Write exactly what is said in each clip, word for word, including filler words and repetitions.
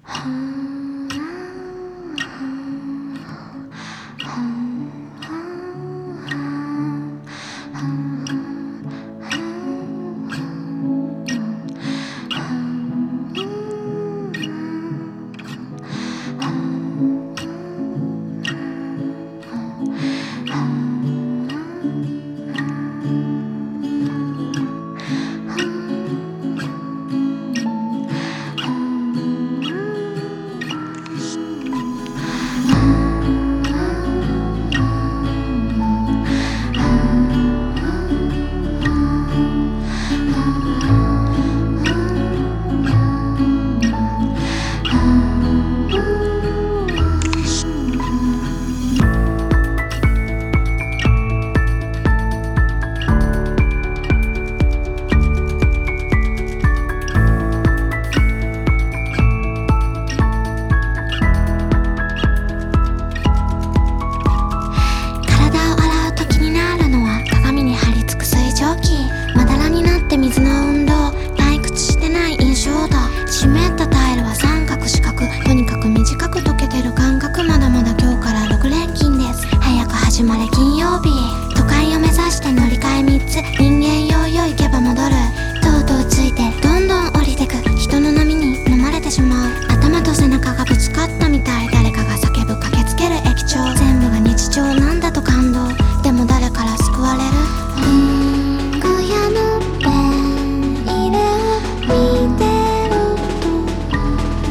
水の運動、退屈してない印象だ。湿ったタイルは三角四角、とにかく短く溶けてる感覚。まだまだ今日からろく連勤です。早く始まれ金曜日。都会を目指して乗り換えみっつ、人間ヨーヨー行けば戻る。とうとうついてどんどん降りてく、人の波に飲まれてしまう。頭と背中がぶつかったみたい。誰かが叫ぶ、駆けつける駅長。全部が日常なんだと感動。でも誰から救われる？リング屋のペン入れを見てると、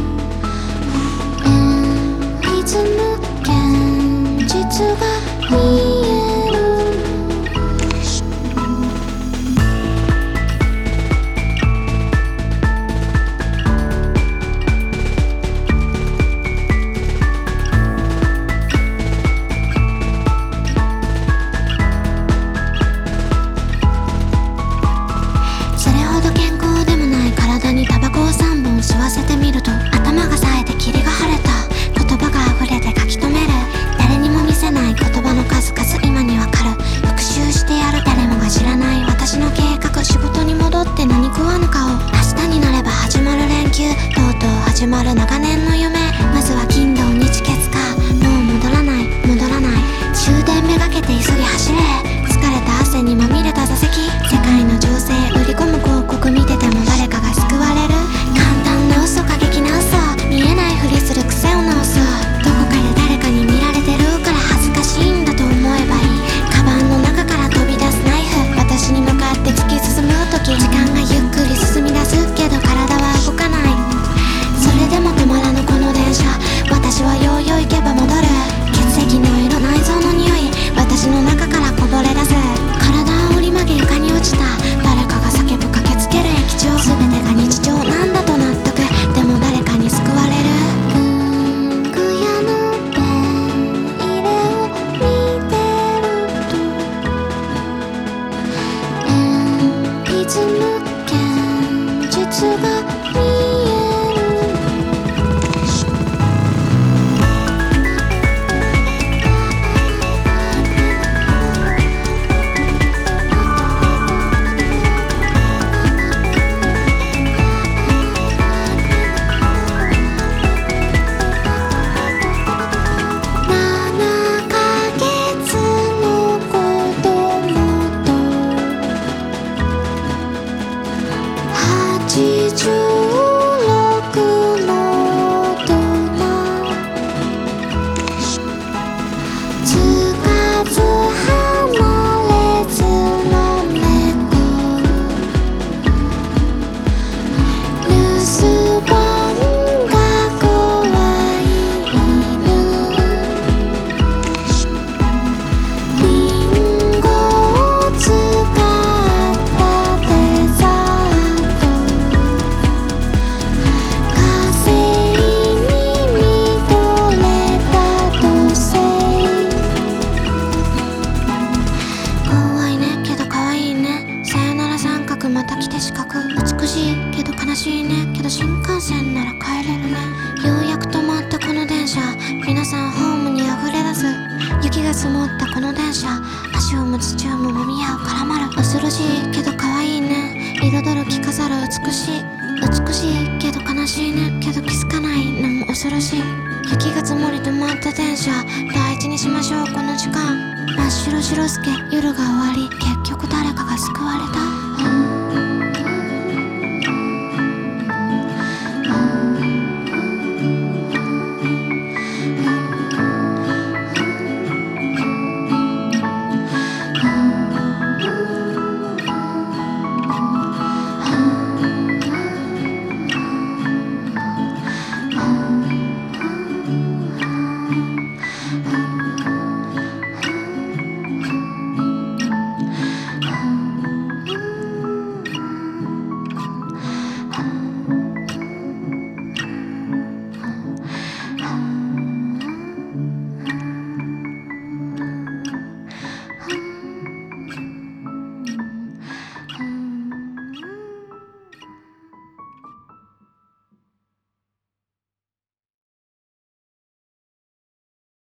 えリズム現実が見える。それほど健康でもない体にタバコをさんぼん吸わせてみると、頭が冴えて霧が晴れた。言葉が溢れて書き留める。誰にも見せない言葉の数々、今にわかる。復習してやる。誰もが知らない私の計画。仕事に戻って何食わぬかを。明日になれば始まる連休。とうとう始まる長年の夢。まずは金土日月火。もう戻らない戻らない。終電めがけて急ぎ走れ。疲れた汗にまみれた座席。世界の情勢売り込む広告見てても誰かが救われる。簡単な嘘、過激な嘘。見えないふりする癖を直す。どこかで誰かに見られてるから恥ずかしいんだと思えばいい。カバンの中から飛び出すナイフ。私に向かって突き進む時、時間がゆっくり進み出すけど体は動かない。それでも止まらない。 恐ろしい。雪が積もり止まった電車、大事にしましょうこの時間。真っ白白すけ夜が終わり、結局誰かが救われた。